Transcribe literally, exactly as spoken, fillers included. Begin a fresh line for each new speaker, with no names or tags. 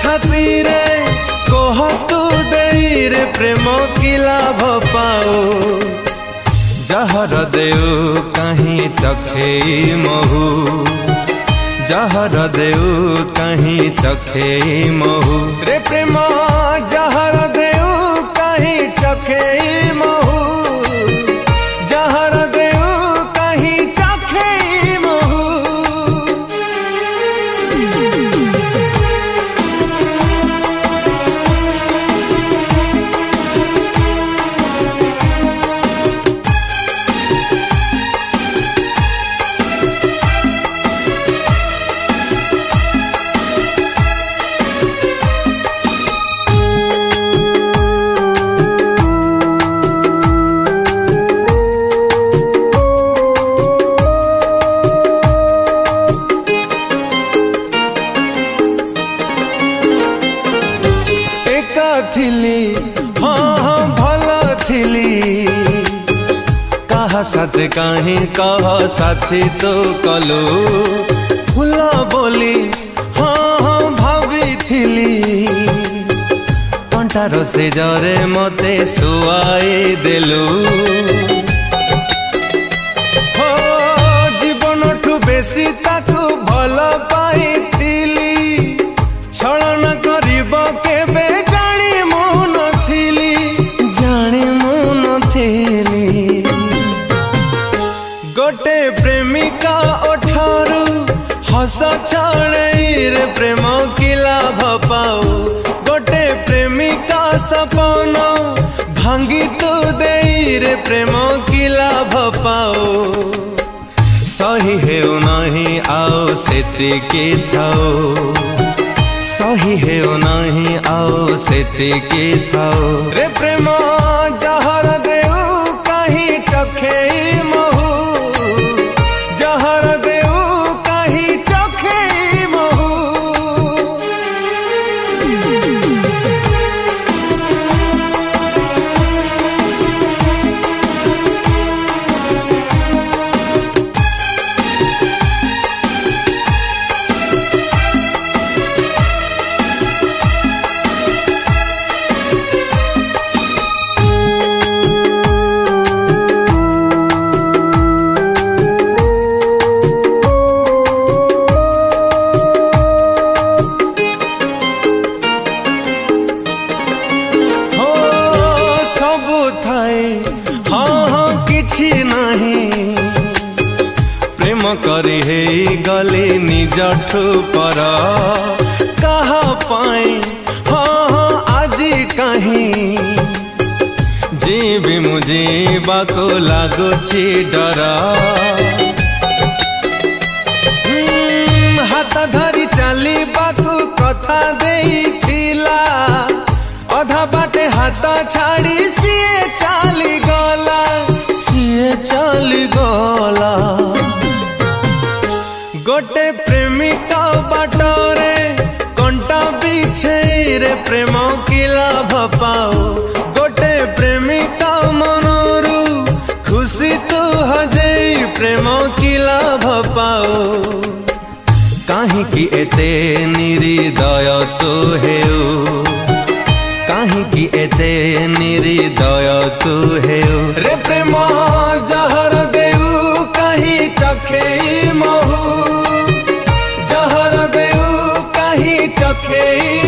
खातिर कह तू देई रे प्रेम की लाभ पाओ जहर देऊ कहीं चखे महू जहर देऊ कहीं चखे महू रे प्रेम जहर देऊ कहीं चखे महू जहर देऊ कहीं चखे महू। थिली हाँ हाँ भला थिली कहा साथ कहीं कह साथी तो कलो फुला बोली हाँ हाँ भाभी थिली कंठार से जरे मते सुआई देलु हो जीवन ठू बेसी ताकू भल पाई थिली छलन करिब केबे गोटे प्रेमिका ओठारू हस छाड़े रे प्रेम की लाभ पाओ गोटे प्रेमिका सपन भांगी तू देई रे प्रेम की लाभ पाओ सही है नहीं आओ सेतिकी थाओ सही है नहीं आओ सेतिकी थाओ रे प्रेम जहर देऊ कहीं चखे महू जहर देऊ कहीं चखे महू। हाँ हाँ किछि नहीं प्रेम करी हे गली निजठू पर कहा पाई हाँ हाँ आज कहीं जीवी मुझे बाको लागुची डर हाथ धरी चली बाकू कथा देई थिला अधा बाटे हाथ छाड़ी सीए चाली गला सीए चाली गला गोटे प्रेमिका बाटरे कंटा बिछे रे प्रेम की लाभ पाओ गोटे प्रेमिका मनरू खुशी तू हजेई प्रेम की लाभ पाओ काहे कि एते निर्दय तो हेऊ काहे कि एते निर्दय तू हेऊ रे प्रेम जहर देऊ कहीं चखे महू जहर देऊ कहीं चखे